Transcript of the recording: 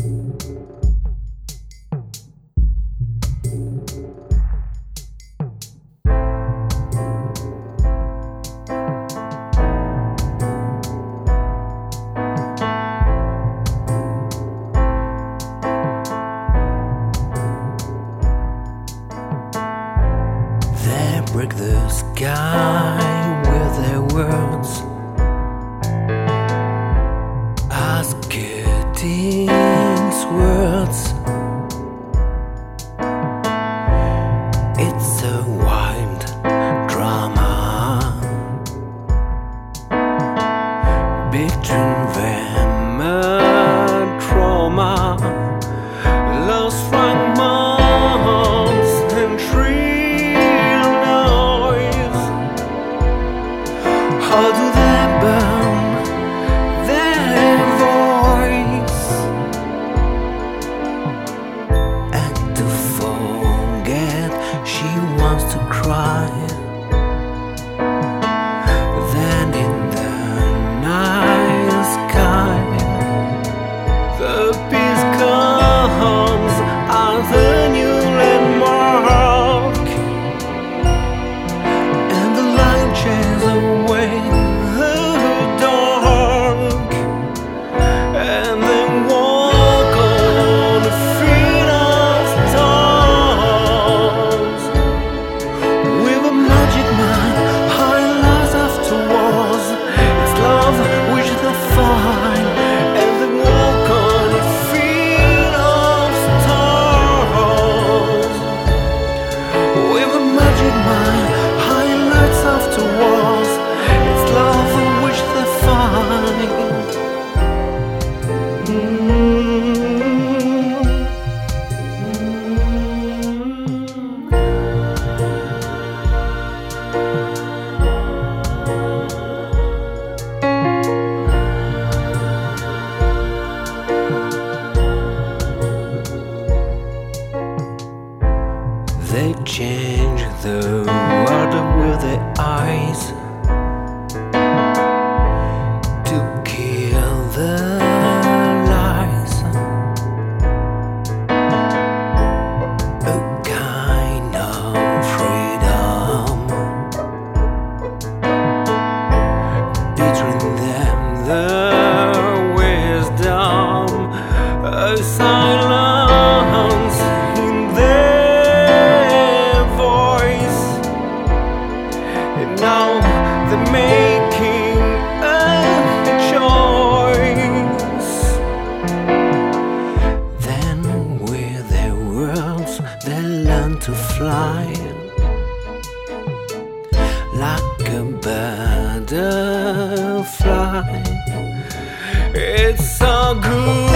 Break the sky with their words, Asketing's words. It's a wild drama between them, a trauma, lost fragments and trees. How do they burn their voice? And to forget, she wants to cry. Then in the night sky, the peace comes as a new landmark, and the light chases away the dark, and then walk on the feet of stars. With a magic mind, highlights afterwards. It's love which they find, and they walk on the feet of stars. With a magic mind, highlights afterwards. It's love which they find. They change the world with their eyes to kill the lies. A kind of freedom between them, the wisdom, a silence in their voice. And now they're making a choice. Then with their words they learn to fly like a butterfly. It's so good.